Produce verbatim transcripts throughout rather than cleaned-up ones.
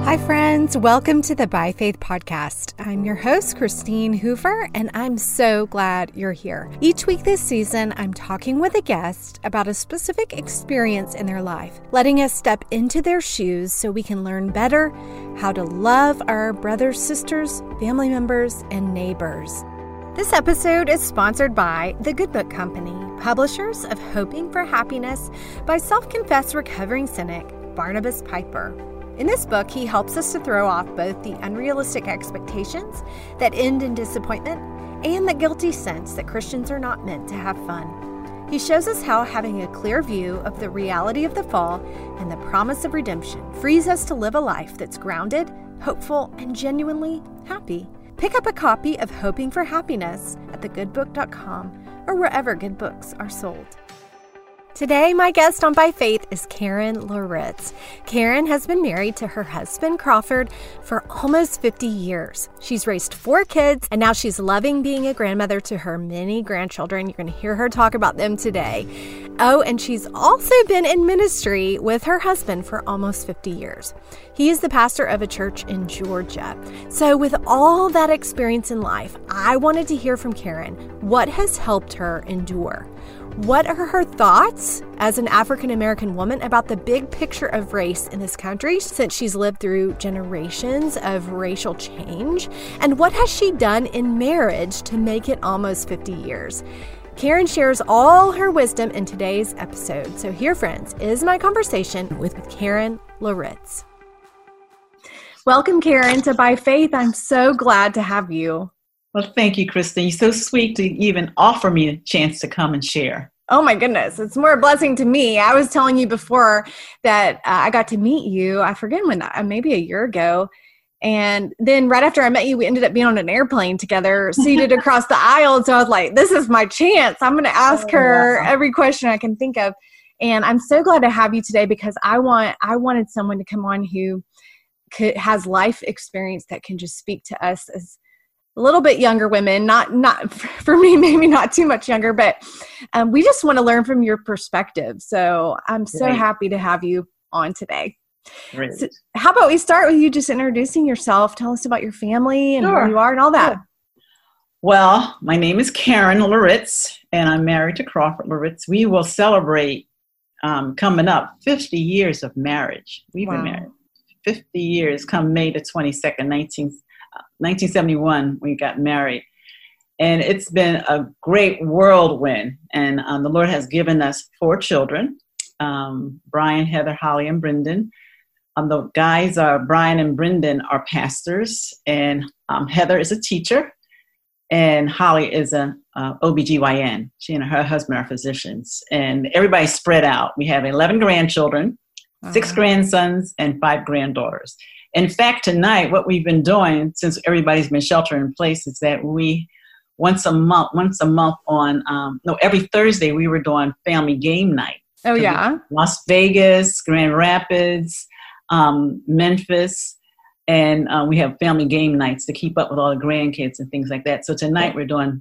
Hi, friends. Welcome to the By Faith podcast. I'm your host, Christine Hoover, and I'm so glad you're here. Each week this season, I'm talking with a guest about a specific experience in their life, letting us step into their shoes so we can learn better how to love our brothers, sisters, family members, and neighbors. This episode is sponsored by The Good Book Company, publishers of Hoping for Happiness by self-confessed recovering cynic Barnabas Piper. In this book, he helps us to throw off both the unrealistic expectations that end in disappointment and the guilty sense that Christians are not meant to have fun. He shows us how having a clear view of the reality of the fall and the promise of redemption frees us to live a life that's grounded, hopeful, and genuinely happy. Pick up a copy of Hoping for Happiness at the good book dot com or wherever good books are sold. Today, my guest on By Faith is Karen Loritz. Karen has been married to her husband, Crawford, for almost fifty years. She's raised four kids, and now she's loving being a grandmother to her many grandchildren. You're going to hear her talk about them today. Oh, and she's also been in ministry with her husband for almost fifty years. He is the pastor of a church in Georgia. So with all that experience in life, I wanted to hear from Karen what has helped her endure. What are her thoughts as an African-American woman about the big picture of race in this country since she's lived through generations of racial change? And what has she done in marriage to make it almost fifty years? Karen shares all her wisdom in today's episode. So here, friends, is my conversation with Karen Loritz. Welcome, Karen, to By Faith. I'm so glad to have you. Well, thank you, Christine. You're so sweet to even offer me a chance to come and share. Oh, my goodness. It's more a blessing to me. I was telling you before that uh, I got to meet you. I forget when, uh, maybe a year ago. And then right after I met you, we ended up being on an airplane together, seated across the aisle. So I was like, this is my chance. I'm going to ask oh, her wow. every question I can think of. And I'm so glad to have you today because I want I wanted someone to come on who could, has life experience that can just speak to us as a little bit younger women, not not for me, maybe not too much younger, but um, we just want to learn from your perspective. So I'm so Great. happy to have you on today. Great. So how about we start with you just introducing yourself? Tell us about your family and Sure. who you are and all that. Sure. Well, my name is Karen Loritz, and I'm married to Crawford Loritz. We will celebrate um, coming up fifty years of marriage. We've Wow. been married fifty years come May the twenty-second, nineteen seventy-one, we got married. And it's been a great whirlwind. And um, the Lord has given us four children, um, Brian, Heather, Holly, and Brendan. Um, the guys are, Brian and Brendan are pastors, and um, Heather is a teacher, and Holly is a uh, O B G Y N. She and her husband are physicians. And everybody's spread out. We have eleven grandchildren, uh-huh. six grandsons, and five granddaughters. In fact, tonight, what we've been doing since everybody's been sheltering in place is that we, once a month, once a month on, um, no, every Thursday, we were doing family game night. Oh, yeah? Las Vegas, Grand Rapids, um, Memphis, and uh, we have family game nights to keep up with all the grandkids and things like that. So tonight, we're doing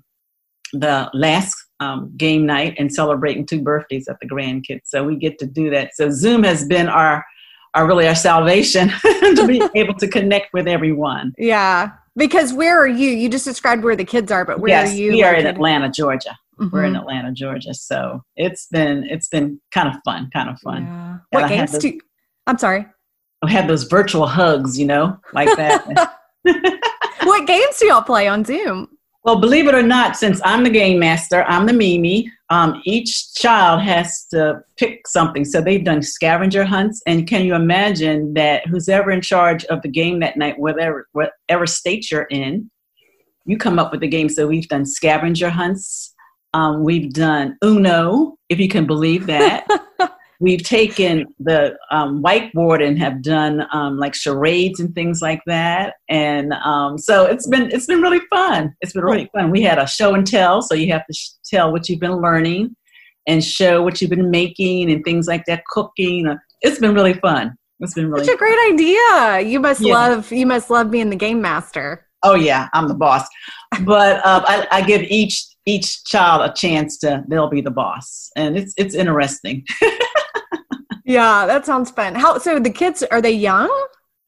the last um, game night and celebrating two birthdays of the grandkids. So we get to do that. So Zoom has been our are really our salvation to be able to connect with everyone. Yeah. Because where are you? You just described where the kids are, but where yes, are you? we are located? in Atlanta, Georgia. Mm-hmm. We're in Atlanta, Georgia. So it's been it's been kind of fun, kind of fun. Yeah. What I games those, do you, I'm sorry. I have those virtual hugs, you know, like that. What games do y'all play on Zoom? Well, believe it or not, since I'm the game master, I'm the Mimi, um, each child has to pick something. So they've done scavenger hunts. And can you imagine that who's ever in charge of the game that night, whatever, whatever state you're in, you come up with the game. So we've done scavenger hunts. Um, we've done Uno, if you can believe that. We've taken the um, whiteboard and have done um, like charades and things like that, and um, so it's been it's been really fun. It's been really fun. We had a show and tell, so you have to sh- tell what you've been learning, and show what you've been making and things like that. Cooking. It's been really fun. It's been really such a fun. great idea. You must Yeah. love you must love being the game master. Oh yeah, I'm the boss, but uh, I, I give each each child a chance to. They'll be the boss, and it's it's interesting. Yeah, that sounds fun. How so? The kids, are they young?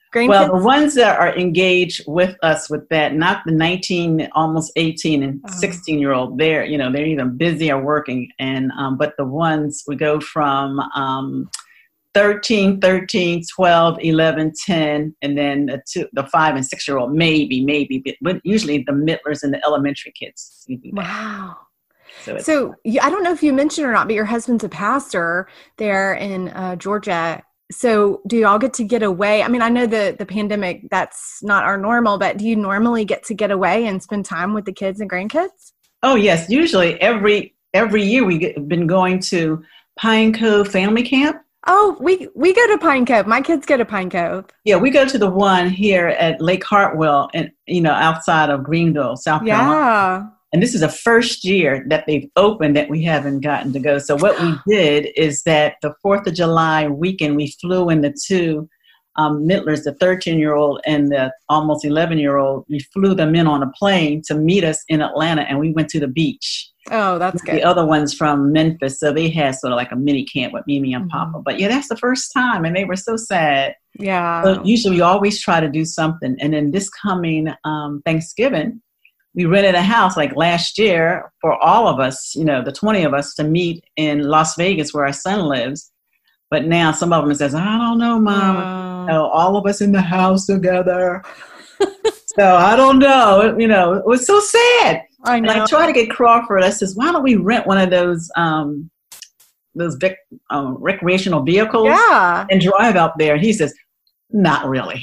grandkids? Well, the ones that are engaged with us with that, not the nineteen, almost eighteen and Oh. sixteen year old, they're, you know, they're either busy or working. And, um, but the ones we go from, um, thirteen, thirteen, twelve, eleven, ten, and then the two, the five and six year old, maybe, maybe, but, but usually the middlers and the elementary kids. Wow. So, it's, So you, I don't know if you mentioned or not, but your husband's a pastor there in uh, Georgia. So do y'all get to get away? I mean, I know the, the pandemic, that's not our normal, but do you normally get to get away and spend time with the kids and grandkids? oh yes. Usually every, every year we've been going to Pine Cove Family Camp. Oh, we, we go to Pine Cove. My kids go to Pine Cove. Yeah, we go to the one here at Lake Hartwell, and you know, outside of Greenville, South Carolina. Yeah. And this is the first year that they've opened that we haven't gotten to go. So what we did is that the fourth of July weekend, we flew in the two um, Mittlers, the thirteen-year-old and the almost eleven-year-old. We flew them in on a plane to meet us in Atlanta, and we went to the beach. Oh, that's good. The other one's from Memphis, so they had sort of like a mini camp with Mimi and Mm-hmm. Papa. But yeah, that's the first time, and they were so sad. Yeah. So usually we always try to do something. And then this coming um, Thanksgiving, we rented a house like last year for all of us, you know, the twenty of us to meet in Las Vegas where our son lives. But now some of them says, I don't know, Mom. Oh. You know, all of us in the house together. So I don't know. You know, it was so sad. I know. And I try to get Crawford. I says, why don't we rent one of those um, those vic- um, recreational vehicles Yeah. and drive out there? And he says, not really.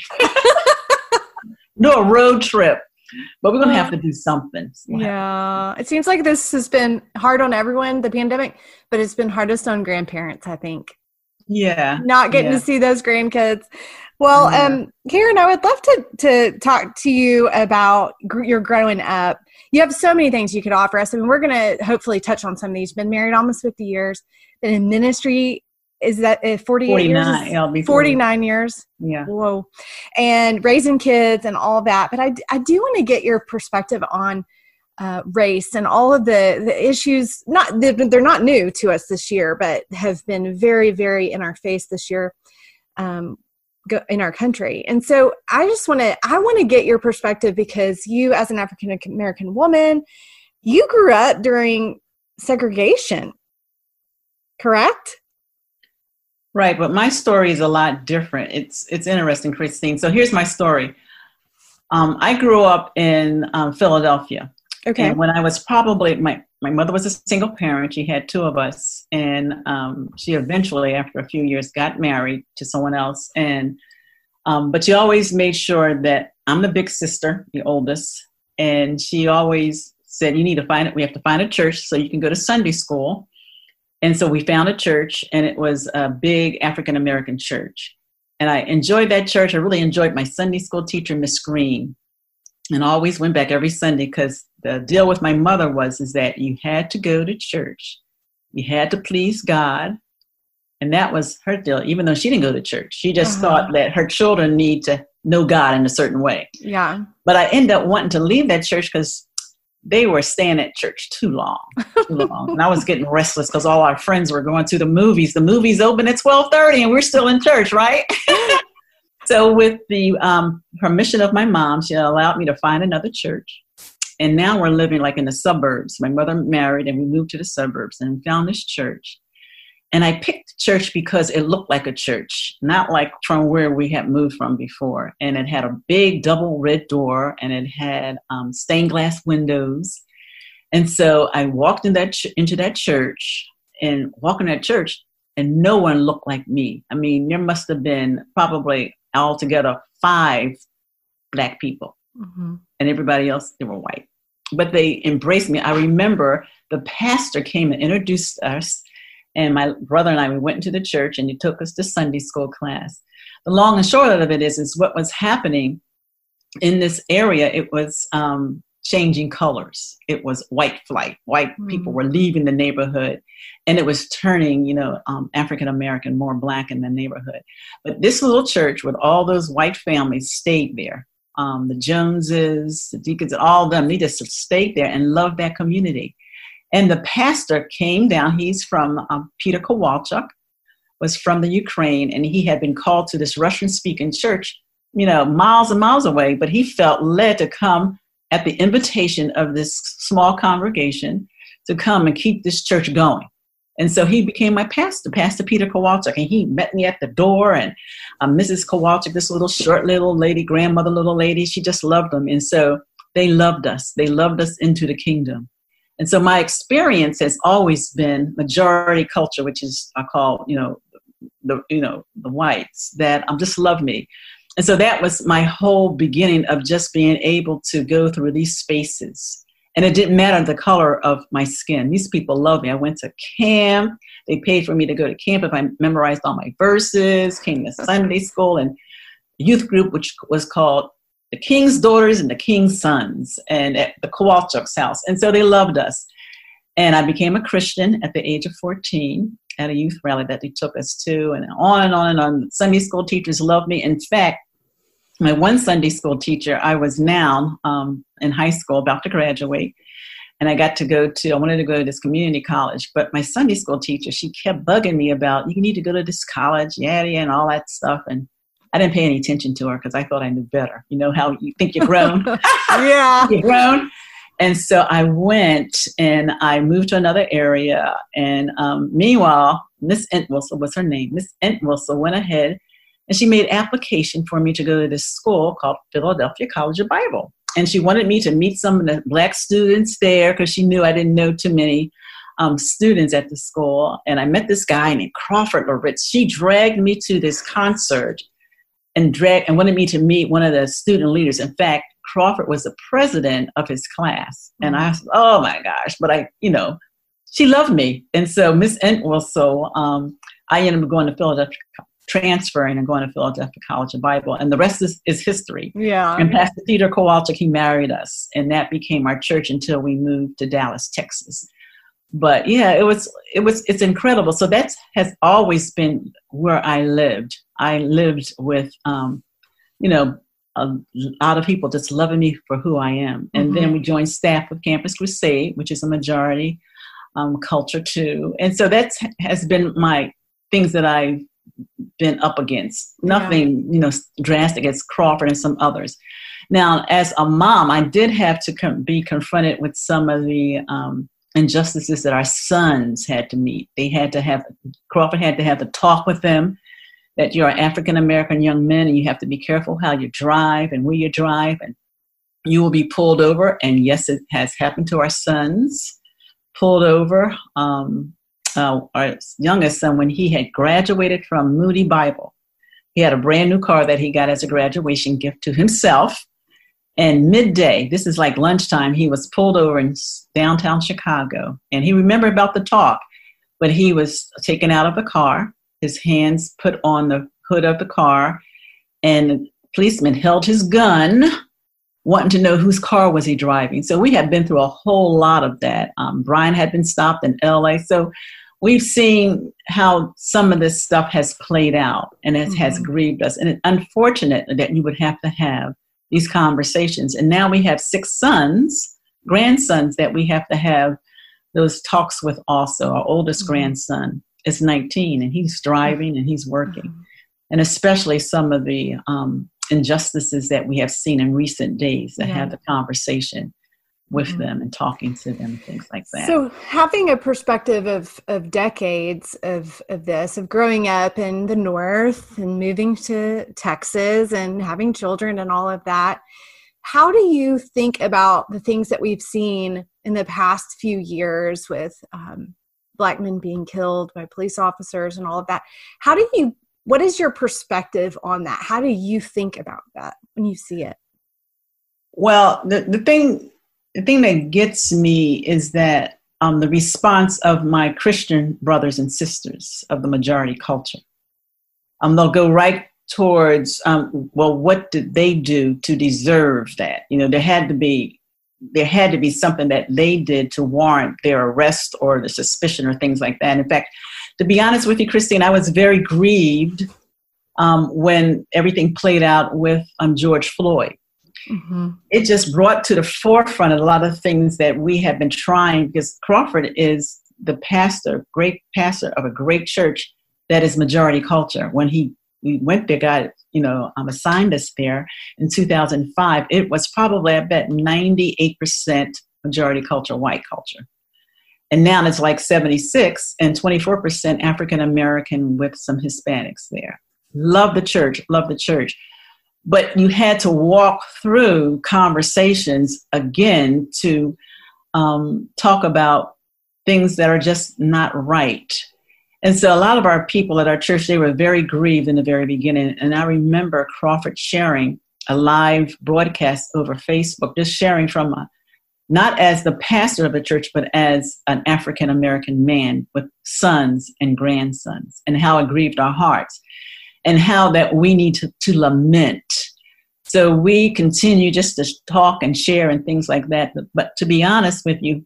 Do a road trip. But we're going to have to do something. Yeah. It seems like this has been hard on everyone, the pandemic, but it's been hardest on grandparents, I think. Yeah. Not getting yeah. to see those grandkids. Well, Yeah. um, Karen, I would love to, to talk to you about gr- your growing up. You have so many things you could offer us. I mean, we're going to hopefully touch on some of these. You've been married almost fifty years. Been in ministry, is that uh, forty-eight forty-nine. years? Yeah, I'll be forty-nine years. Yeah. Whoa. And raising kids and all that. But I, I do want to get your perspective on uh, race and all of the, the issues. Not they're, they're not new to us this year, but have been very, very in our face this year um, go, in our country. And so I just want to, I want to get your perspective because you as an African American woman, you grew up during segregation, correct? Right, but my story is a lot different. It's it's interesting, Christine. So here's my story. Um, I grew up in um, Philadelphia. Okay. And when I was probably, my, my mother was a single parent. She had two of us. And um, she eventually, after a few years, got married to someone else. And um, but she always made sure that I'm the big sister, the oldest. And she always said, you need to find it. We have to find a church so you can go to Sunday school. And so we found a church, and it was a big African-American church. And I enjoyed that church. I really enjoyed my Sunday school teacher, Miss Green, and I always went back every Sunday because the deal with my mother was is that you had to go to church. You had to please God. And that was her deal, even though she didn't go to church. She just Uh-huh. thought that her children need to know God in a certain way. Yeah. But I ended up wanting to leave that church because they were staying at church too long, too long. And I was getting restless because all our friends were going to the movies. The movies open at twelve thirty and we're still in church, right? So with the um, permission of my mom, she allowed me to find another church. And now we're living like in the suburbs. My mother married and we moved to the suburbs and found this church. And I picked the church because it looked like a church, not like from where we had moved from before. And it had a big double red door, and it had um, stained glass windows. And so I walked in that ch- into that church and walking that church, and no one looked like me. I mean, there must have been probably altogether five Black people, Mm-hmm. and everybody else, they were white. But they embraced me. I remember the pastor came and introduced us. And my brother and I, we went into the church, and he took us to Sunday school class. The long and short of it is, is what was happening in this area. It was um, changing colors. It was white flight. White mm. people were leaving the neighborhood, and it was turning, you know, um, African American, more Black in the neighborhood. But this little church with all those white families stayed there. Um, the Joneses, the Deacons, all of them, they just stayed there and loved that community. And the pastor came down. He's from um, Peter Kowalchuk, was from the Ukraine, and he had been called to this Russian-speaking church you know, miles and miles away, but he felt led to come at the invitation of this small congregation to come and keep this church going. And so he became my pastor, Pastor Peter Kowalczyk, and he met me at the door. And um, Missus Kowalczyk, this little short little lady, grandmother little lady, she just loved him. And so they loved us. They loved us into the kingdom. And so my experience has always been majority culture, which is I call, you know, the you know the whites that um, just love me. And so that was my whole beginning of just being able to go through these spaces. And it didn't matter the color of my skin. These people love me. I went to camp. They paid for me to go to camp if I memorized all my verses, came to Sunday school and youth group, which was called the King's Daughters and the King's Sons, and at the Kowalczyk's house. And so they loved us. And I became a Christian at the age of fourteen at a youth rally that they took us to, and on and on and on. Sunday school teachers loved me. In fact, my one Sunday school teacher, I was now um, in high school, about to graduate, and I got to go to, I wanted to go to this community college, but my Sunday school teacher, she kept bugging me about, you need to go to this college, yada, and all that stuff, and I didn't pay any attention to her because I thought I knew better. You know how you think you're grown? Yeah. You're grown. And so I went and I moved to another area, and um, meanwhile, Miss Entwistle was her name. Miss Entwistle went ahead and she made application for me to go to this school called Philadelphia College of Bible. And she wanted me to meet some of the black students there because she knew I didn't know too many um, students at the school. And I met this guy named Crawford Loritz. She dragged me to this concert and dragged and wanted me to meet one of the student leaders. In fact, Crawford was the president of his class. And I was, oh my gosh, but I, you know, she loved me. And so Miss Entwistle, um, I ended up going to Philadelphia, transferring and going to Philadelphia College of Bible. And the rest is, is history. Yeah. And Pastor Peter Kowalczyk, he married us. And that became our church until we moved to Dallas, Texas. But yeah, it was, it was, it's incredible. So that has always been where I lived. I lived with, um, you know, a lot of people just loving me for who I am. And mm-hmm. then we joined staff with Campus Crusade, which is a majority um, culture too. And so that has been my things that I've been up against. Nothing, yeah. you know, drastic as Crawford and some others. Now, as a mom, I did have to com- be confronted with some of the um, injustices that our sons had to meet. They had to have, Crawford had to have to talk with them that you're an African-American young man and you have to be careful how you drive and where you drive, and you will be pulled over. And yes, it has happened to our sons, pulled over. Um, uh, our youngest son, when he had graduated from Moody Bible, he had a brand new car that he got as a graduation gift to himself. And midday, this is like lunchtime, he was pulled over in downtown Chicago. And he remembered about the talk, but he was taken out of the car, his hands put on the hood of the car, and the policeman held his gun, wanting to know whose car was he driving. So we had been through a whole lot of that. Um, Brian had been stopped in L A. So we've seen how some of this stuff has played out, and it mm-hmm. has grieved us. And it's unfortunate that you would have to have these conversations. And now we have six sons, grandsons, that we have to have those talks with also. Our oldest mm-hmm. grandson is nineteen, and he's driving and he's working. Mm-hmm. And especially some of the um, injustices that we have seen in recent days, to yeah. have the conversation with mm-hmm. them and talking to them and things like that. So having a perspective of, of decades of, of this, of growing up in the North and moving to Texas and having children and all of that, how do you think about the things that we've seen in the past few years with um, Black men being killed by police officers and all of that? How do you, what is your perspective on that? How do you think about that when you see it? Well, the, the thing, the thing that gets me is that um, the response of my Christian brothers and sisters of the majority culture. Um, they'll go right towards, um, well, what did they do to deserve that? You know, there had to be, there had to be something that they did to warrant their arrest or the suspicion or things like that. In fact, to be honest with you, Christine, I was very grieved um, when everything played out with um, George Floyd. Mm-hmm. It just brought to the forefront a lot of things that we have been trying, because Crawford is the pastor, great pastor of a great church that is majority culture. When he we went there, got, you know, um, assigned us there in two thousand five, it was probably, I bet, ninety-eight percent majority culture, white culture. And now it's like seventy-six and twenty-four percent African-American with some Hispanics there. Love the church, love the church. But you had to walk through conversations again to um, talk about things that are just not right. And so a lot of our people at our church, they were very grieved in the very beginning. And I remember Crawford sharing a live broadcast over Facebook, just sharing from a, not as the pastor of the church, but as an African-American man with sons and grandsons, and how it grieved our hearts, and how that we need to, to lament. So we continue just to talk and share and things like that. But, but to be honest with you,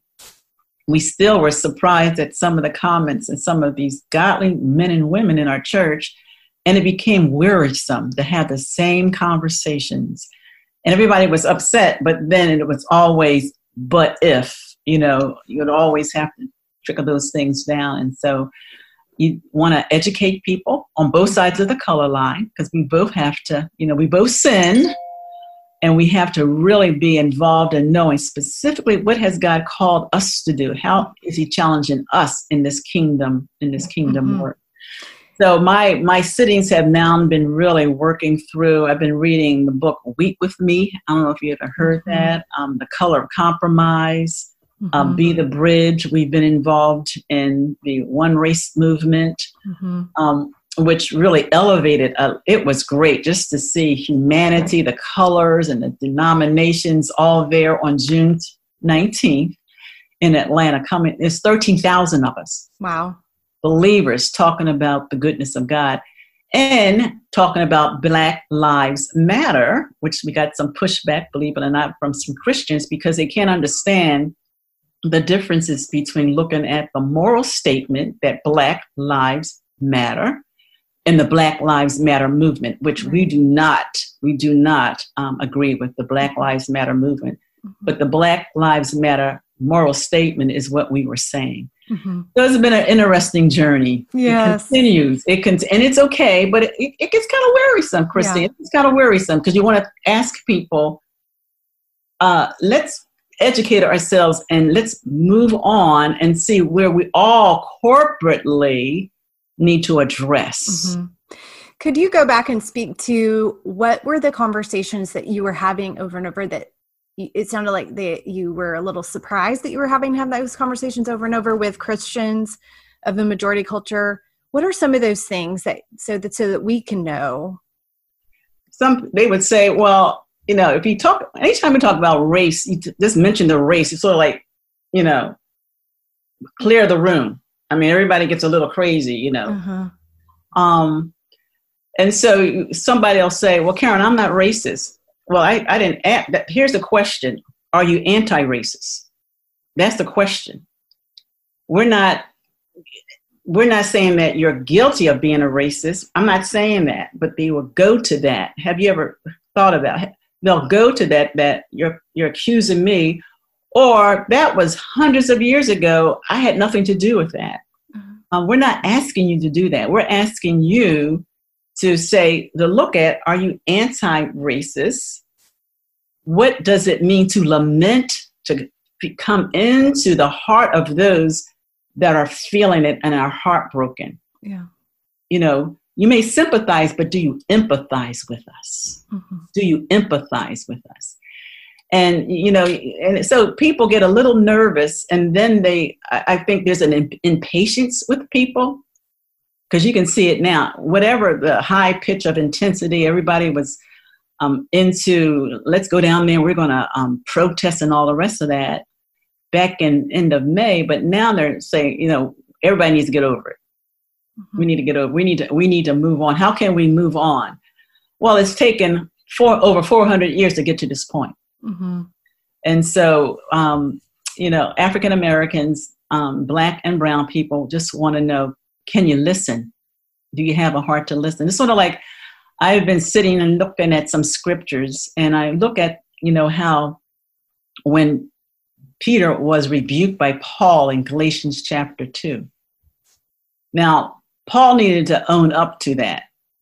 we still were surprised at some of the comments and some of these godly men and women in our church, and it became wearisome to have the same conversations. And everybody was upset, but then it was always, but if, you know, you'd always have to trickle those things down. And so you want to educate people on both sides of the color line, because we both have to, you know, we both sin, and we have to really be involved in knowing specifically what has God called us to do. How is he challenging us in this kingdom, in this kingdom mm-hmm. work? So my my sittings have now been really working through. I've been reading the book Weep With Me. I don't know if you ever heard mm-hmm. that. Um, The Color of Compromise, mm-hmm. um, Be the Bridge. We've been involved in the One Race movement, mm-hmm. um, which really elevated. Uh, it was great just to see humanity, the colors and the denominations all there on June nineteenth in Atlanta. Coming, there's thirteen thousand of us. Wow. Believers talking about the goodness of God and talking about Black Lives Matter, which we got some pushback, believe it or not, from some Christians, because they can't understand the differences between looking at the moral statement that Black Lives Matter and the Black Lives Matter movement, which we do not, we do not um, agree with the Black Lives Matter movement. But the Black Lives Matter moral statement is what we were saying. Mm-hmm. So it's been an interesting journey. Yes. It continues. It con- and it's okay, but it, it gets kind of wearisome, Christine. Yeah. It's kind of wearisome because you want to ask people, uh, let's educate ourselves and let's move on and see where we all corporately need to address. Mm-hmm. Could you go back and speak to what were the conversations that you were having over and over that it sounded like they, you were a little surprised that you were having to have those conversations over and over with Christians of the majority culture? What are some of those things that so that so that we can know? Some they would say, well, you know, if you talk, anytime we talk about race, you t- just mention the race. It's sort of like, you know, clear the room. I mean, everybody gets a little crazy, you know. Uh-huh. Um, and so somebody will say, well, Karen, I'm not racist. Well, I, I didn't ask that. Here's the question. Are you anti-racist? That's the question. We're not, we're not saying that you're guilty of being a racist. I'm not saying that, but they will go to that. Have you ever thought about it? They'll go to that, that you're, you're accusing me, or that was hundreds of years ago. I had nothing to do with that. Mm-hmm. Um, we're not asking you to do that. We're asking you to say, to look at, are you anti-racist? What does it mean to lament, to come into the heart of those that are feeling it and are heartbroken? Yeah. You know, you may sympathize, but do you empathize with us? Mm-hmm. Do you empathize with us? And, you know, and so people get a little nervous, and then they, I think there's an impatience with people. Because you can see it now, whatever the high pitch of intensity, everybody was um, into, let's go down there, we're going to um, protest and all the rest of that back in end of May. But now they're saying, you know, everybody needs to get over it. Mm-hmm. We need to get over, we need to, we need to move on. How can we move on? Well, it's taken four, over four hundred years to get to this point. Mm-hmm. And so, um, you know, African Americans, um, Black and brown people just want to know, can you listen? Do you have a heart to listen? It's sort of like I've been sitting and looking at some scriptures, and I look at, you know, how when Peter was rebuked by Paul in Galatians chapter two. Now, Paul needed to own up to that,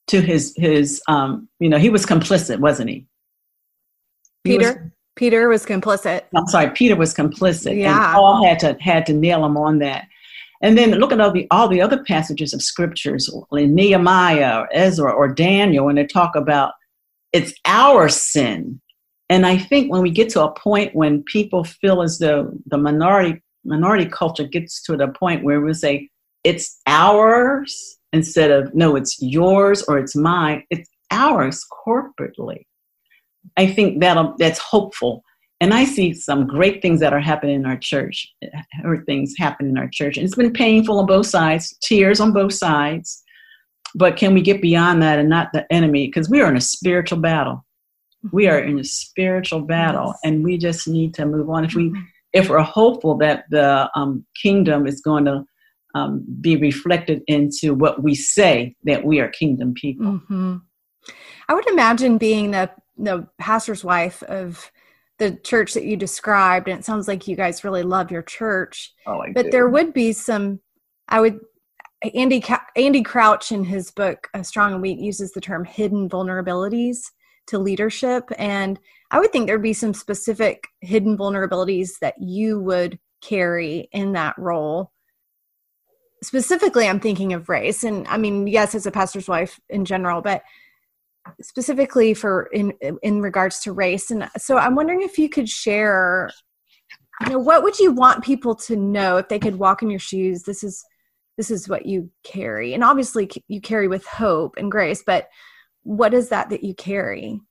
to his, his um, you know, he was complicit, wasn't he? he Peter? Was, Peter was complicit. I'm sorry, Peter was complicit. Yeah. And Paul had to, had to nail him on that. And then look at all the, all the other passages of scriptures, in Nehemiah or Ezra or Daniel, when they talk about it's our sin. And I think when we get to a point when people feel as though the minority minority culture gets to the point where we say it's ours instead of no, it's yours or it's mine, it's ours corporately. I think that'll that's hopeful. And I see some great things that are happening in our church. I heard things happen in our church. And it's been painful on both sides, tears on both sides. But can we get beyond that and not the enemy? Because we are in a spiritual battle. We are in a spiritual battle, yes. And we just need to move on. If, we, if we're hopeful that the um, kingdom is going to um, be reflected into what we say, that we are kingdom people. Mm-hmm. I would imagine being the, the pastor's wife of the church that you described, and it sounds like you guys really love your church, oh, I but do. There would be some, I would, Andy, Andy Crouch in his book, A Strong and Weak, uses the term hidden vulnerabilities to leadership. And I would think there'd be some specific hidden vulnerabilities that you would carry in that role. Specifically, I'm thinking of race. And I mean, yes, as a pastor's wife in general, but specifically for in in regards to race. And so I'm wondering if you could share, you know, what would you want people to know if they could walk in your shoes? This is this is what you carry. And obviously you carry with hope and grace, but what is that that you carry?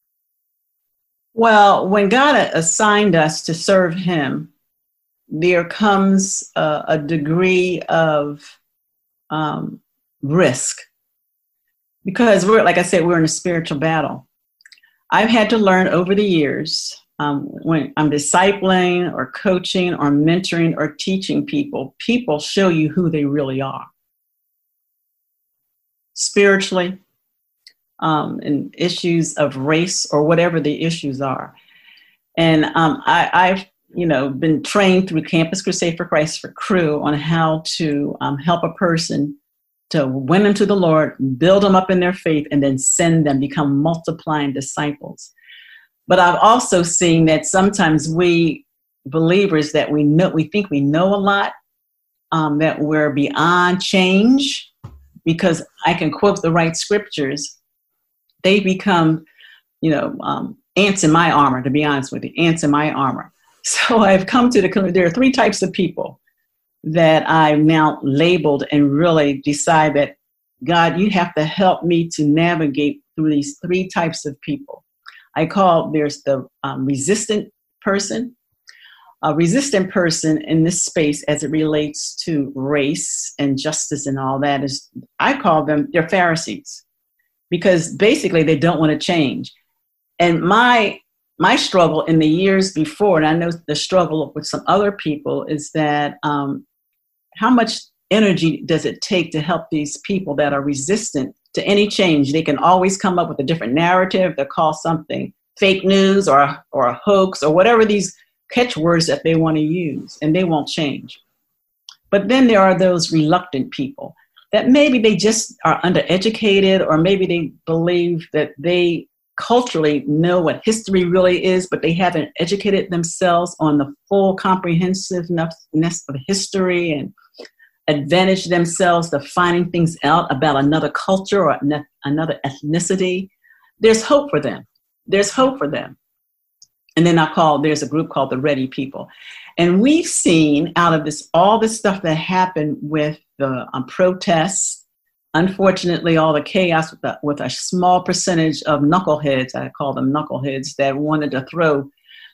Well, when God assigned us to serve him, there comes a, a degree of um, risk. Because we're, like I said, we're in a spiritual battle. I've had to learn over the years, um, when I'm discipling or coaching or mentoring or teaching people, people show you who they really are. Spiritually, um, in issues of race or whatever the issues are. And um, I, I've, you know, been trained through Campus Crusade for Christ for Cru on how to um, help a person to win them to the Lord, build them up in their faith, and then send them, become multiplying disciples. But I've also seen that sometimes we believers that we know, we think we know a lot, um, that we're beyond change, because I can quote the right scriptures. They become, you know, um, ants in my armor, to be honest with you, ants in my armor. So I've come to the conclusion, there are three types of people that I've now labeled and really decide that, God, you have to help me to navigate through these three types of people. I call, there's the um, resistant person. A resistant person in this space as it relates to race and justice and all that is, I call them, they're Pharisees, because basically they don't want to change. And my my struggle in the years before, and I know the struggle with some other people, is that um, how much energy does it take to help these people that are resistant to any change? They can always come up with a different narrative. They'll call something fake news or, or a hoax or whatever these catchwords that they want to use, and they won't change. But then there are those reluctant people that maybe they just are undereducated, or maybe they believe that they culturally know what history really is, but they haven't educated themselves on the full comprehensiveness of history and advantage themselves to finding things out about another culture or another ethnicity. There's hope for them. There's hope for them. And then I call, there's a group called the Ready People. And we've seen out of this, all this stuff that happened with the um, protests, unfortunately, all the chaos with, the, with a small percentage of knuckleheads, I call them knuckleheads, that wanted to throw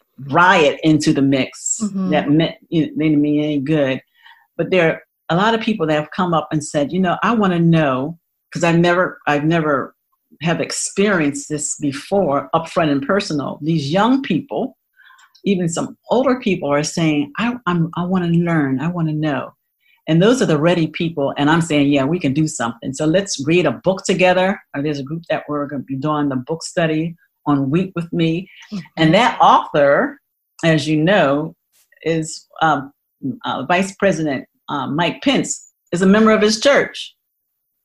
riot into the mix. Mm-hmm. That meant, you know, they didn't mean any good. But there are a lot of people that have come up and said, you know, I want to know, because I've never, I've never have experienced this before, upfront and personal. These young people, even some older people, are saying, I, I'm, I want to learn, I want to know. And those are the Ready People. And I'm saying, yeah, we can do something. So let's read a book together. Or there's a group that we're going to be doing the book study on Weep with Me. Mm-hmm. And that author, as you know, is um, uh, Vice President um, Mike Pence, is a member of his church.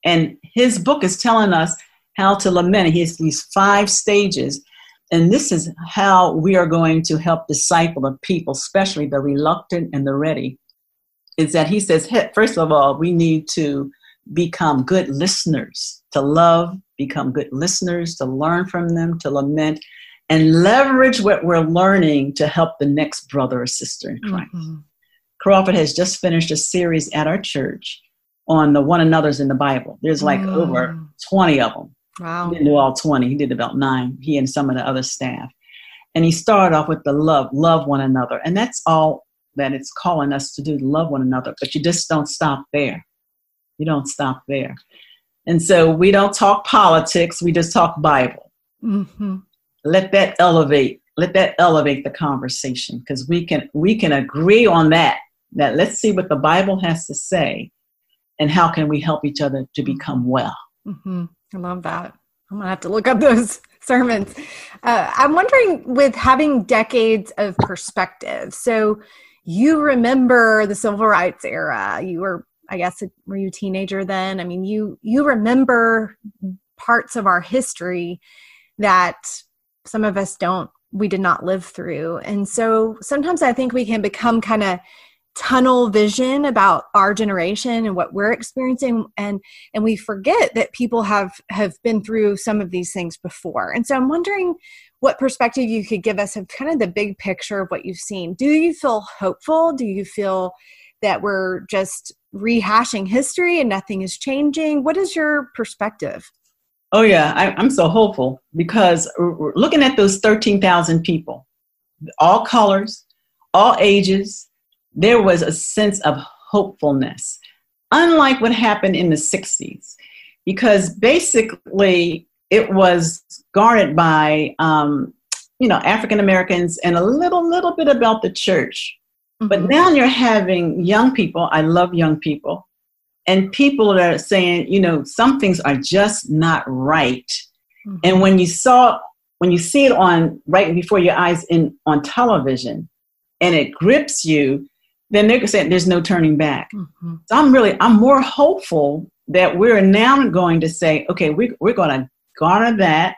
And his book is telling us how to lament. He has these five stages. And this is how we are going to help disciple the people, especially the reluctant and the ready, is that he says, hey, first of all, we need to become good listeners, to love, become good listeners, to learn from them, to lament, and leverage what we're learning to help the next brother or sister in Christ. Mm-hmm. Crawford has just finished a series at our church on the one another's in the Bible. There's like mm. over twenty of them. Wow. He didn't do all twenty. He did about nine, he and some of the other staff. And he started off with the love, love one another. And that's all that it's calling us to do, love one another. But you just don't stop there. You don't stop there. And so we don't talk politics. We just talk Bible. Mm-hmm. Let that elevate. Let that elevate the conversation, because we can we can agree on that. That let's see what the Bible has to say, and how can we help each other to become well. Mm-hmm. I love that. I'm gonna have to look up those sermons. Uh, I'm wondering, with having decades of perspective. So you remember the civil rights era. You were, I guess, were you a teenager then? I mean, you you remember parts of our history that some of us don't, we did not live through. And so sometimes I think we can become kind of tunnel vision about our generation and what we're experiencing. And, and we forget that people have, have been through some of these things before. And so I'm wondering what perspective you could give us of kind of the big picture of what you've seen. Do you feel hopeful? Do you feel that we're just rehashing history and nothing is changing? What is your perspective? Oh, yeah, I, I'm so hopeful, because we're looking at those thirteen thousand people, all colors, all ages. There was a sense of hopefulness, unlike what happened in the sixties, because basically it was garnered by, um, you know, African Americans and a little, little bit about the church. Mm-hmm. But now you're having young people. I love young people. And people that are saying, you know, some things are just not right. Mm-hmm. And when you saw, when you see it on right before your eyes in on television, and it grips you, then they're saying there's no turning back. Mm-hmm. So I'm really, I'm more hopeful that we're now going to say, okay, we, we're going to garner that,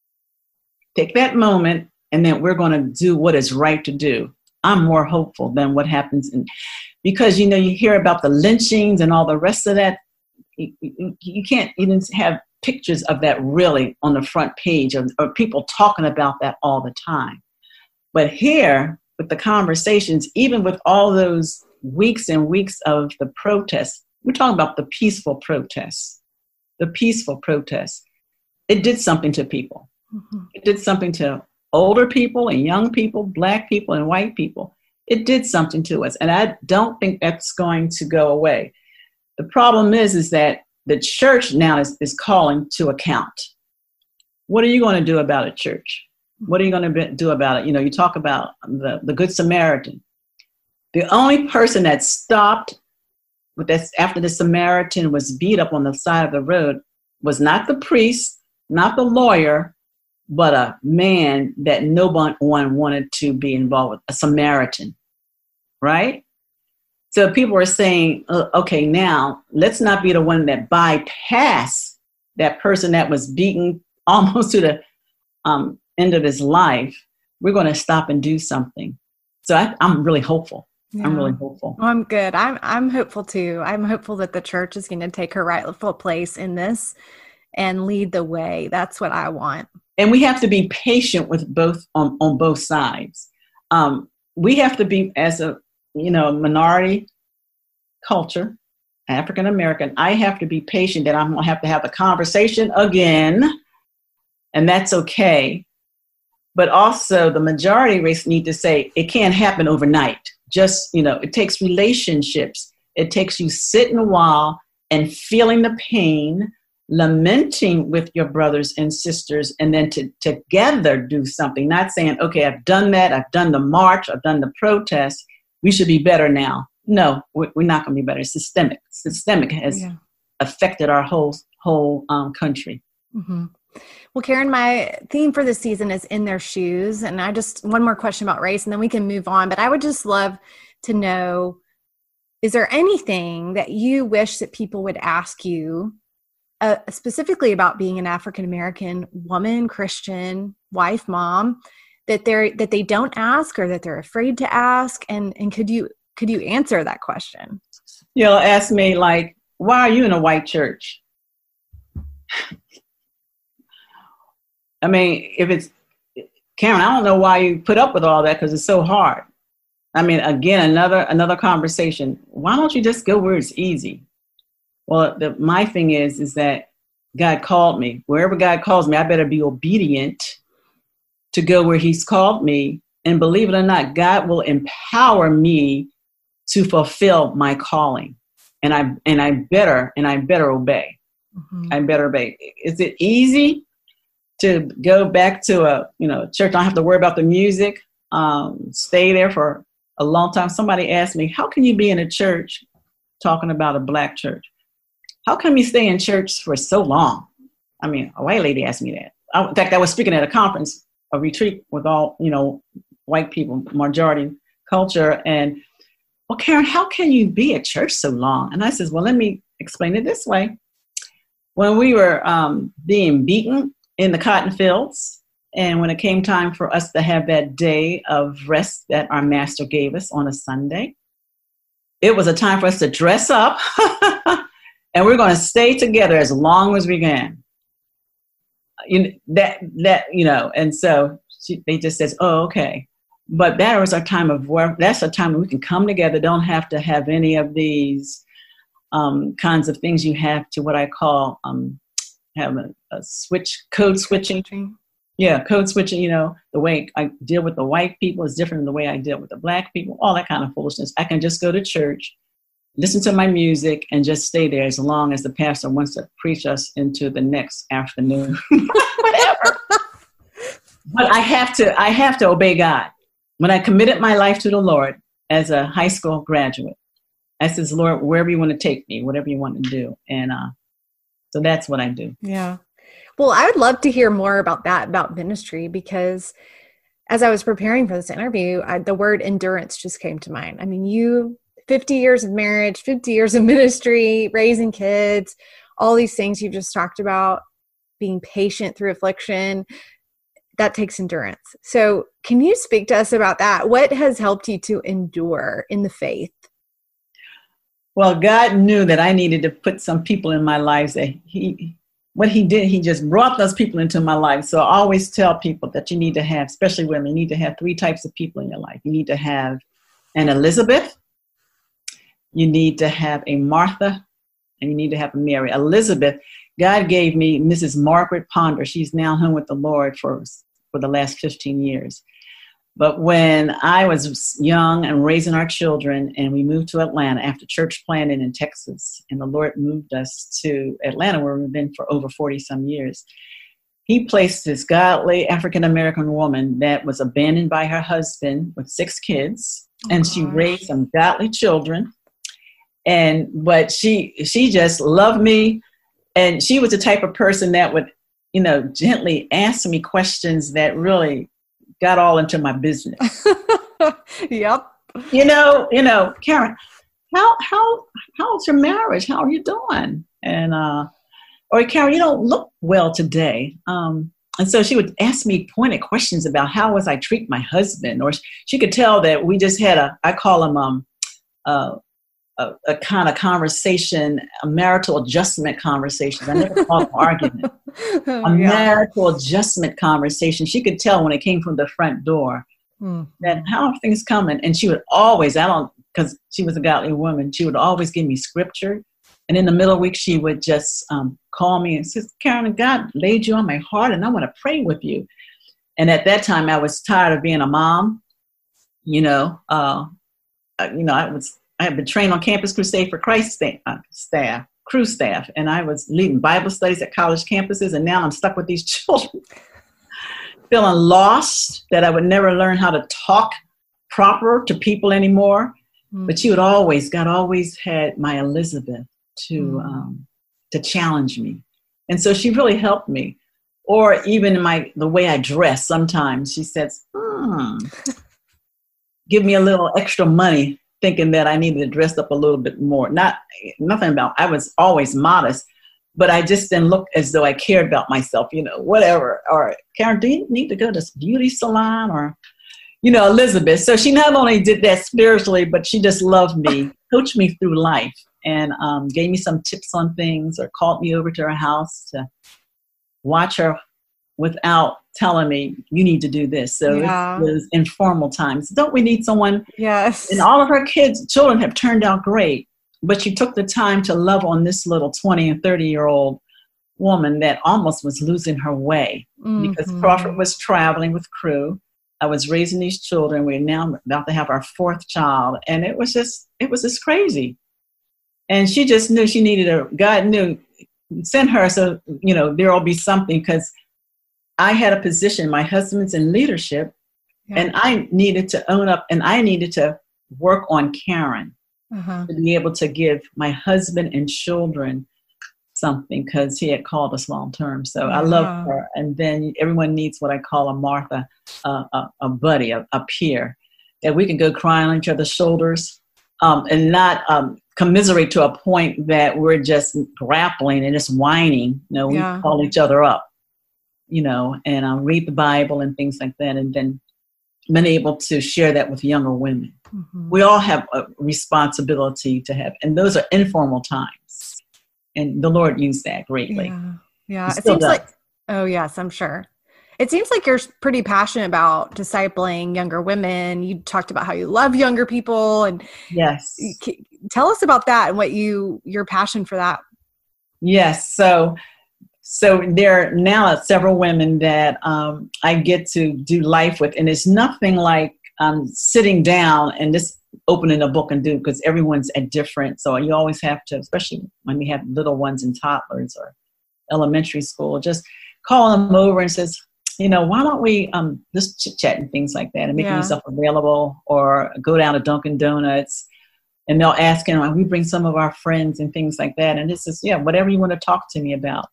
take that moment, and then we're going to do what is right to do. I'm more hopeful than what happens in. Because, you know, you hear about the lynchings and all the rest of that. You, you, you can't even have pictures of that really on the front page, of, or people talking about that all the time. But here, with the conversations, even with all those weeks and weeks of the protests, we're talking about the peaceful protests, the peaceful protests. It did something to people. Mm-hmm. It did something to older people and young people, Black people and white people. It did something to us. And I don't think that's going to go away. The problem is, is that the church now is, is calling to account. What are you going to do about it, church? What are you going to do about it? You know, you talk about the, the Good Samaritan. The only person that stopped with this after the Samaritan was beat up on the side of the road was not the priest, not the lawyer, but a man that no one wanted to be involved with, a Samaritan, right? So people are saying, uh, okay, now let's not be the one that bypass that person that was beaten almost to the um, end of his life. We're going to stop and do something. So I, I'm really hopeful. Yeah. I'm really hopeful. Well, I'm good. I'm I'm hopeful too. I'm hopeful that the church is going to take her rightful place in this and lead the way. That's what I want. And we have to be patient with both on, on both sides. Um, we have to be, as a you know minority culture, African American, I have to be patient that I'm going to have to have the conversation again, and that's okay. But also the majority race need to say it can't happen overnight. Just, you know, it takes relationships. It takes you sitting a while and feeling the pain, lamenting with your brothers and sisters, and then to together do something. Not saying, okay, I've done that. I've done the march. I've done the protest. We should be better now. No, we're, we're not going to be better. It's systemic. Systemic has yeah. affected our whole whole um, country. Mm-hmm. Well, Karen, my theme for this season is in their shoes. And I just, one more question about race and then we can move on. But I would just love to know, is there anything that you wish that people would ask you uh, specifically about being an African-American woman, Christian, wife, mom, that they're, that they don't ask or that they're afraid to ask? And, and could you, could you answer that question? You'll ask me like, why are you in a white church? I mean, if it's, Karen, I don't know why you put up with all that, because it's so hard. I mean, again, another another conversation. Why don't you just go where it's easy? Well, the, my thing is, is that God called me. Wherever God calls me, I better be obedient to go where he's called me. And believe it or not, God will empower me to fulfill my calling. And I and I better and I better obey. Mm-hmm. I better obey. Is it easy to go back to a, you know, church? I don't have to worry about the music. Um, stay there for a long time. Somebody asked me, how can you be in a church, talking about a black church? How come you stay in church for so long? I mean, a white lady asked me that. I, in fact, I was speaking at a conference, a retreat with all, you know, white people, majority culture. And, well, Karen, how can you be at church so long? And I says, well, let me explain it this way. When we were um, being beaten in the cotton fields, and when it came time for us to have that day of rest that our master gave us on a Sunday, it was a time for us to dress up and we're going to stay together as long as we can. You know, that, that, you know, and so she, they just says, oh, okay. But that was our time of work. That's a time when we can come together, don't have to have any of these um, kinds of things you have to what I call um, have a, a switch, code switching. Yeah, code switching, you know, the way I deal with the white people is different than the way I deal with the black people, all that kind of foolishness. I can just go to church, listen to my music, and just stay there as long as the pastor wants to preach us into the next afternoon, whatever. But I have to, I have to obey God. When I committed my life to the Lord as a high school graduate, I says, Lord, wherever you want to take me, whatever you want to do. And uh, so that's what I do. Yeah. Well, I would love to hear more about that, about ministry, because as I was preparing for this interview, I, the word endurance just came to mind. I mean, you, fifty years of marriage, fifty years of ministry, raising kids, all these things you just talked about, being patient through affliction, that takes endurance. So can you speak to us about that? What has helped you to endure in the faith? Well, God knew that I needed to put some people in my life that he, what he did, he just brought those people into my life. So I always tell people that you need to have, especially women, you need to have three types of people in your life. You need to have an Elizabeth, you need to have a Martha, and you need to have a Mary. Elizabeth, God gave me Missus Margaret Ponder. She's now home with the Lord for, for the last fifteen years. But when I was young and raising our children and we moved to Atlanta after church planting in Texas, and the Lord moved us to Atlanta where we've been for over forty some years, he placed this godly African-American woman that was abandoned by her husband with six kids. Oh, and gosh. She raised some godly children. And, but she, she just loved me. And she was the type of person that would, you know, gently answer me questions that really got all into my business. Yep. You know, you know, Karen, how how how's your marriage? How are you doing? And uh, or Karen, you don't look well today. Um, and so she would ask me pointed questions about how was I treat my husband, or she could tell that we just had a, I call him um, uh, a, a kind of conversation, a marital adjustment conversation. I never call it an argument. Oh, a yeah. marital adjustment conversation. She could tell when it came from the front door mm. that how are things coming. And she would always, I don't, because she was a godly woman, she would always give me scripture. And in the middle of the week, she would just um, call me and say, Karen, God laid you on my heart and I want to pray with you. And at that time, I was tired of being a mom. You know, uh, you know, I was, I had been trained on Campus Crusade for Christ sta- uh, staff. crew staff, and I was leading Bible studies at college campuses, and now I'm stuck with these children, feeling lost, that I would never learn how to talk proper to people anymore. Mm-hmm. But she would always, God always had my Elizabeth to mm-hmm. um, to challenge me, and so she really helped me. Or even my the way I dress, sometimes she says, hmm, give me a little extra money, thinking that I needed to dress up a little bit more. Not nothing about, I was always modest, but I just didn't look as though I cared about myself, you know, whatever. Or, Karen, do you need to go to this beauty salon? Or, you know, Elizabeth. So she not only did that spiritually, but she just loved me, coached me through life, and um, gave me some tips on things, or called me over to her house to watch her without telling me, you need to do this. So yeah. it was informal times. Don't we need someone? Yes. And all of her kids, children have turned out great. But she took the time to love on this little twenty and thirty year old woman that almost was losing her way, mm-hmm. because Crawford was traveling with crew. I was raising these children. We're now about to have our fourth child. And it was just, it was just crazy. And she just knew she needed a, God knew, send her so, you know, there'll be something, because I had a position, my husband's in leadership, yeah. and I needed to own up, and I needed to work on Karen. Uh-huh. To be able to give my husband and children something, because he had called us long term. So uh-huh. I love her. And then everyone needs what I call a Martha, uh, a, a buddy, a, a peer, that we can go cry on each other's shoulders, um, and not um, commiserate to a point that we're just grappling and just whining. You know, we yeah. call each other up, you know, and um, read the Bible and things like that. And then been able to share that with younger women. Mm-hmm. We all have a responsibility to have, and those are informal times. And the Lord used that greatly. Yeah, yeah. It seems does. like, oh yes, I'm sure. It seems like you're pretty passionate about discipling younger women. You talked about how you love younger people, and yes, tell us about that and what you your passion for that. Yes, so. So there are now several women that um, I get to do life with, and it's nothing like um, sitting down and just opening a book and do, because everyone's at different. So you always have to, especially when we have little ones and toddlers or elementary school, just call them over and says, you know, why don't we um, just chit chat and things like that, and making yeah. yourself available, or go down to Dunkin' Donuts, and they'll ask, and we bring some of our friends and things like that, and it's just yeah, whatever you want to talk to me about.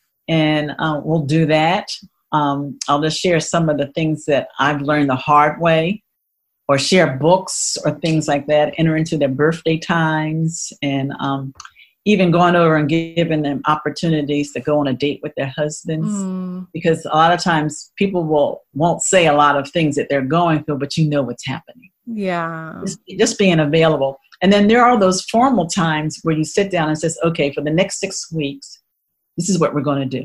And uh, we'll do that. Um, I'll just share some of the things that I've learned the hard way, or share books or things like that, enter into their birthday times, and um, even going over and giving them opportunities to go on a date with their husbands. Mm. Because a lot of times people will, won't say a lot of things that they're going through, but you know what's happening. Yeah. Just, just being available. And then there are those formal times where you sit down and says, okay, for the next six weeks, this is what we're going to do.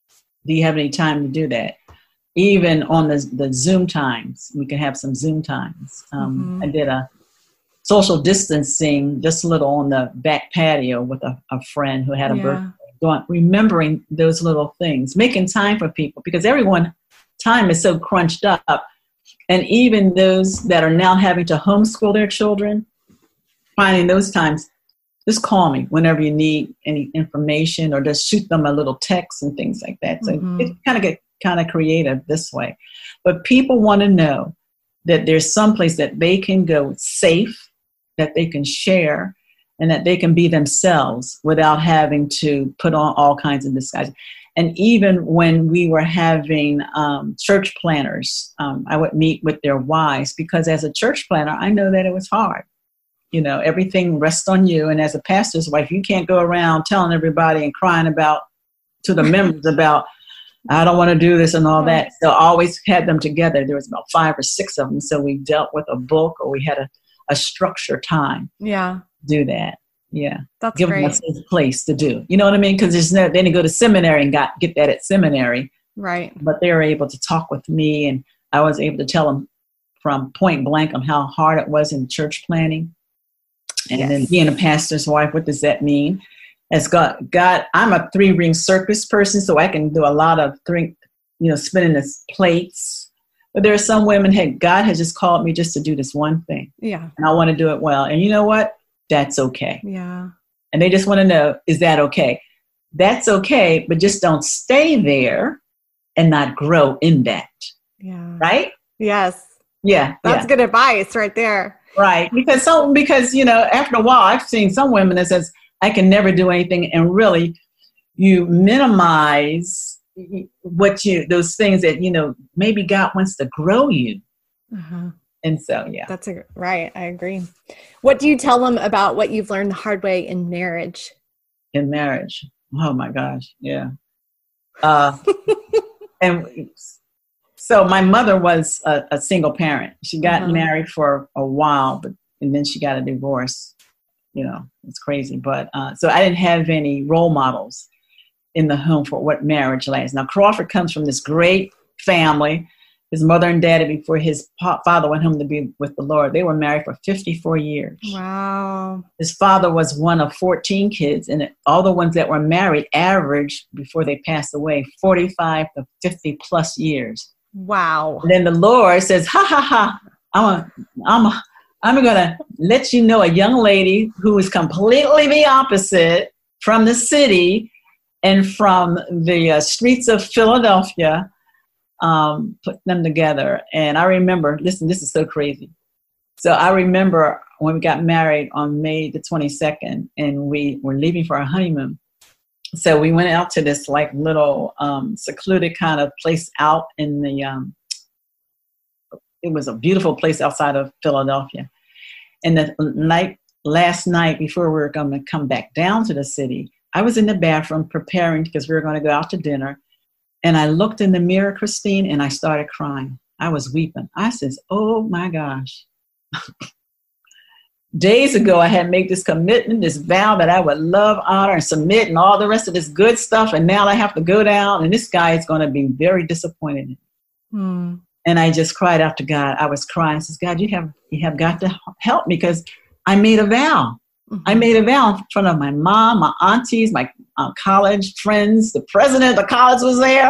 Do you have any time to do that? Even on the, the Zoom times, we can have some Zoom times. Um, mm-hmm. I did a social distancing, just a little on the back patio with a, a friend who had a yeah. birthday. Going, remembering those little things, making time for people, because everyone, time is so crunched up. And even those that are now having to homeschool their children, finding those times, just call me whenever you need any information, or just shoot them a little text and things like that. So mm-hmm. it kind of get kind of creative this way. But people want to know that there's someplace that they can go safe, that they can share, and that they can be themselves without having to put on all kinds of disguises. And even when we were having um, church planners, um, I would meet with their wives, because as a church planner, I know that it was hard. You know, everything rests on you. And as a pastor's wife, you can't go around telling everybody and crying about to the members about, I don't want to do this and all that. So I always had them together. There was about five or six of them. So we dealt with a book, or we had a, a structured time. Yeah. Do that. Yeah. That's Give great. them a safe place to do. You know what I mean? Because there's no, they didn't go to seminary and got get that at seminary. Right. But they were able to talk with me, and I was able to tell them from point blank on how hard it was in church planning. And yes. then being a pastor's wife, what does that mean? As God, God, I'm a three ring circus person, so I can do a lot of three, you know, spinning the plates. But there are some women, hey, God has just called me just to do this one thing. Yeah. And I want to do it well. And you know what? That's okay. Yeah. And they just want to know, is that okay? That's okay, but just don't stay there and not grow in that. Yeah. Right? Yes. Yeah. That's yeah. good advice right there. Right. Because so because, you know, after a while, I've seen some women that says, I can never do anything. And really, you minimize what you, those things that, you know, maybe God wants to grow you. Uh-huh. And so, yeah. That's a, right. I agree. What do you tell them about what you've learned the hard way in marriage? In marriage. Oh my gosh. Yeah. Uh, and so my mother was a, a single parent. She got uh-huh. married for a while, but and then she got a divorce. You know, it's crazy. But uh, so I didn't have any role models in the home for what marriage lasts. Now, Crawford comes from this great family. His mother and daddy, before his father went home to be with the Lord, they were married for fifty-four years. Wow. His father was one of fourteen kids, and all the ones that were married averaged, before they passed away, forty-five to fifty plus years. Wow. And then the Lord says, ha, ha, ha, I'm a, I'm a, I'm going to let you know a young lady who is completely the opposite from the city and from the uh, streets of Philadelphia. Um, put them together. And I remember, listen, this is so crazy. So I remember when we got married on May the twenty-second, and we were leaving for our honeymoon. So we went out to this like little um, secluded kind of place out in the, um, it was a beautiful place outside of Philadelphia. And the night, last night before we were going to come back down to the city, I was in the bathroom preparing because we were going to go out to dinner. And I looked in the mirror, Christine, and I started crying. I was weeping. I says, oh my gosh. Days ago, I had made this commitment, this vow that I would love, honor, and submit and all the rest of this good stuff. And now I have to go down, and this guy is going to be very disappointed. Hmm. And I just cried out to God. I was crying. I says, God, you have, you have got to help me because I made a vow. Mm-hmm. I made a vow in front of my mom, my aunties, my uh, college friends. The president of the college was there.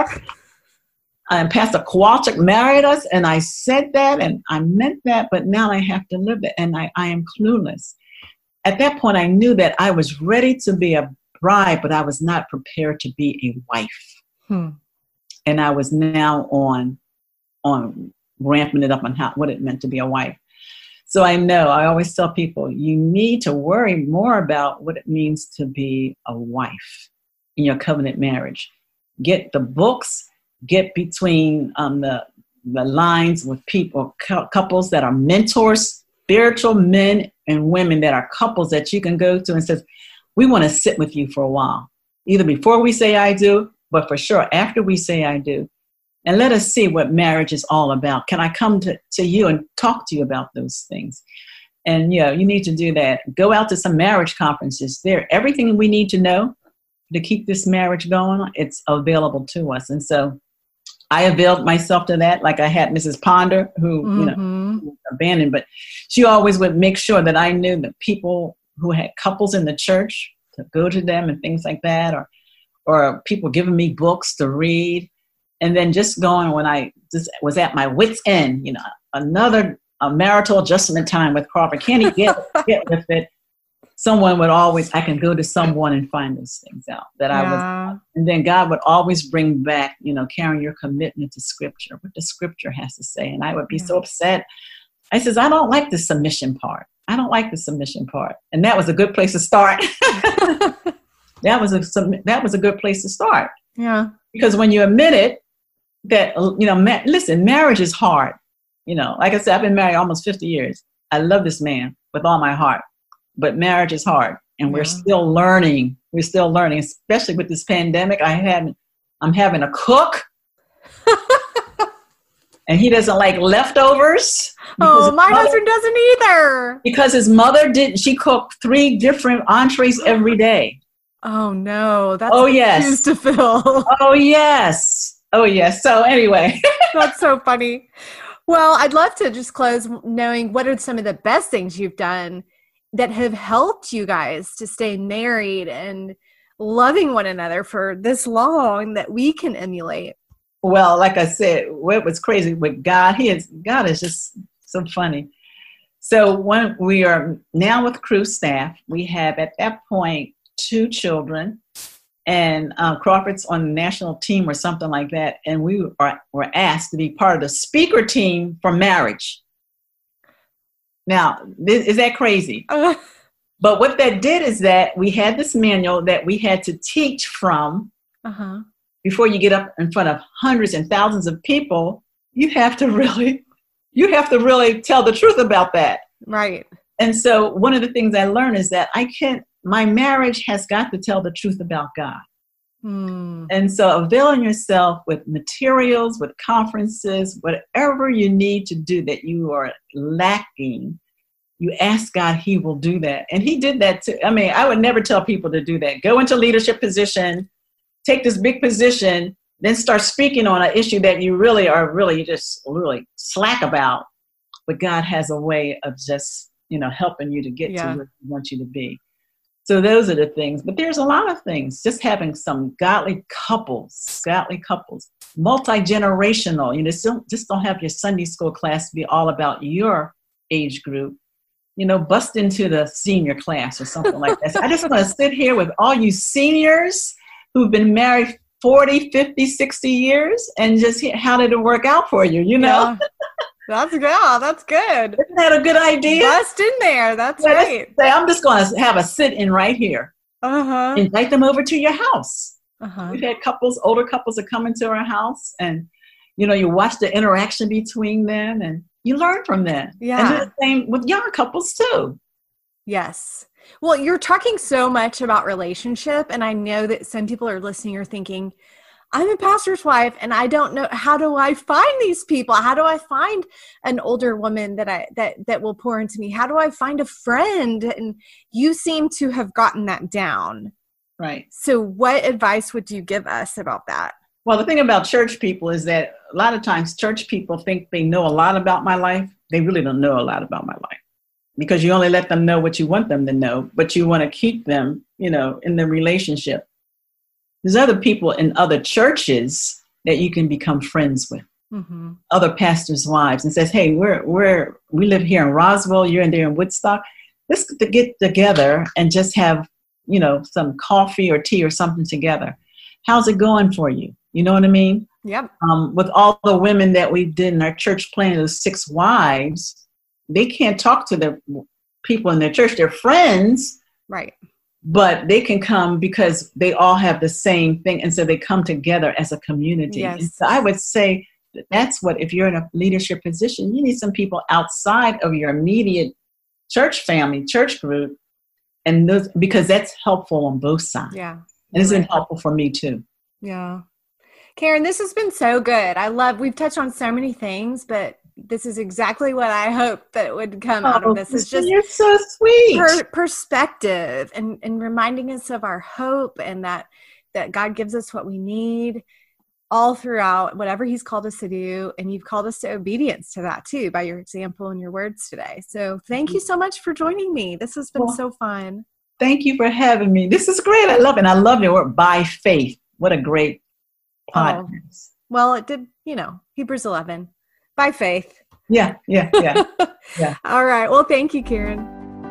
And Pastor Kowalczyk married us. And I said that and I meant that, but now I have to live it. And I, I am clueless. At that point, I knew that I was ready to be a bride, but I was not prepared to be a wife. Hmm. And I was now on, on ramping it up on how, what it meant to be a wife. So I know, I always tell people, you need to worry more about what it means to be a wife in your covenant marriage. Get the books, get between um, the, the lines with people, cu- couples that are mentors, spiritual men and women that are couples that you can go to and says, we want to sit with you for a while, either before we say I do, but for sure after we say I do. And let us see what marriage is all about. Can I come to, to you and talk to you about those things? And, you know, you need to do that. Go out to some marriage conferences. There, everything we need to know to keep this marriage going, it's available to us. And so I availed myself to that. Like I had Missus Ponder, who, mm-hmm. you know, who abandoned, but she always would make sure that I knew that people who had couples in the church to go to them and things like that, or, or people giving me books to read. And then just going when I just was at my wit's end, you know, another a marital adjustment time with Crawford. Can he get, get with it? Someone would always, I can go to someone and find those things out that yeah. I was. And then God would always bring back, you know, carrying your commitment to Scripture, what the Scripture has to say. And I would be yeah. so upset. I says, I don't like the submission part. I don't like the submission part. And that was a good place to start. that was a that was a good place to start. Yeah. Because when you admit it, that, you know, ma- listen, marriage is hard. You know, like I said, I've been married almost fifty years. I love this man with all my heart, but marriage is hard. And yeah. we're still learning. We're still learning, especially with this pandemic. I had, I'm having a cook and he doesn't like leftovers. Oh, my mother, husband doesn't either. Because his mother didn't, she cooked three different entrees every day. Oh no, that's oh, yes. shoes to fill. Oh yes. Oh, yes. So anyway. That's so funny. Well, I'd love to just close knowing what are some of the best things you've done that have helped you guys to stay married and loving one another for this long that we can emulate. Well, like I said, what was crazy with God, he is, God is just so funny. So when we are now with Cru staff, we have at that point two children. And uh, Crawford's on the national team or something like that. And we are, were asked to be part of the speaker team for marriage. Now, this, is that crazy? Uh, but what that did is that we had this manual that we had to teach from. Uh-huh. Before you get up in front of hundreds and thousands of people, you have to really, you have to really tell the truth about that. Right. And so one of the things I learned is that I can't, my marriage has got to tell the truth about God. Hmm. And so availing yourself with materials, with conferences, whatever you need to do that you are lacking, you ask God, he will do that. And he did that too. I mean, I would never tell people to do that. Go into leadership position, take this big position, then start speaking on an issue that you really are really just really slack about. But God has a way of just, you know, helping you to get yeah. to where he wants you to be. So those are the things. But there's a lot of things. Just having some godly couples, godly couples, multi-generational. You know, still, just don't have your Sunday school class be all about your age group. You know, bust into the senior class or something like that. So I just want to sit here with all you seniors who've been married forty, fifty, sixty years and just hear, how did it work out for you, you know? Yeah. That's good. Oh, that's good. Isn't that a good idea? Bust in there. That's yeah, right. Say, I'm just going to have a sit-in right here. Uh-huh. Invite them over to your house. Uh-huh. We've had couples, older couples that come into our house and, you know, you watch the interaction between them and you learn from them. Yeah. And the same with young couples too. Yes. Well, you're talking so much about relationship, and I know that some people are listening or thinking, I'm a pastor's wife and I don't know, how do I find these people? How do I find an older woman that I that that will pour into me? How do I find a friend? And you seem to have gotten that down. Right. So what advice would you give us about that? Well, the thing about church people is that a lot of times church people think they know a lot about my life. They really don't know a lot about my life because you only let them know what you want them to know, but you want to keep them, you know, in the relationship. There's other people in other churches that you can become friends with, mm-hmm. other pastors' wives, and says, hey, we're, we're, we live here in Roswell, you're in there in Woodstock. Let's get together and just have, you know, some coffee or tea or something together. How's it going for you? You know what I mean? Yep. Um, with all the women that we did in our church planning, those six wives, they can't talk to the people in their church. They're friends. Right. But they can come because they all have the same thing. And so they come together as a community. Yes. And so I would say that that's what, if you're in a leadership position, you need some people outside of your immediate church family, church group. And those, because that's helpful on both sides. Yeah. And it's right. been helpful for me too. Yeah. Karen, this has been so good. I love, we've touched on so many things, but this is exactly what I hoped that would come oh, out of this. It's just you're so sweet. Per- perspective and, and reminding us of our hope and that, that God gives us what we need all throughout whatever he's called us to do. And you've called us to obedience to that too, by your example and your words today. So thank you so much for joining me. This has been well, so fun. Thank you for having me. This is great. I love it. And I love your word, by faith. What a great podcast. Oh, well, it did, you know, Hebrews eleven. By faith. Yeah, yeah, yeah. yeah. All right. Well, thank you, Karen.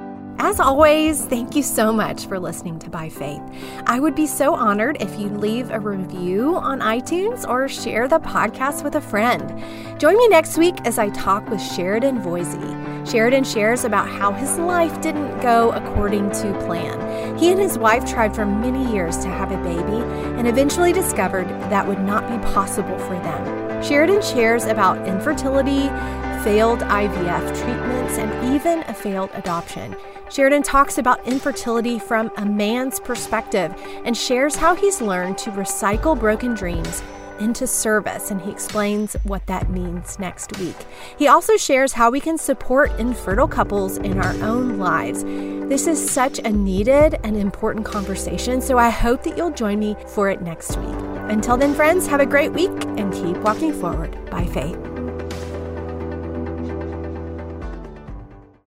As always, thank you so much for listening to By Faith. I would be so honored if you leave a review on iTunes or share the podcast with a friend. Join me next week as I talk with Sheridan Voisey. Sheridan shares about how his life didn't go according to plan. He and his wife tried for many years to have a baby and eventually discovered that would not be possible for them. Sheridan shares about infertility, failed I V F treatments, and even a failed adoption. Sheridan talks about infertility from a man's perspective and shares how he's learned to recycle broken dreams into service, and he explains what that means next week. He also shares how we can support infertile couples in our own lives. This is such a needed and important conversation, so I hope that you'll join me for it next week. Until then, friends, have a great week and keep walking forward by faith.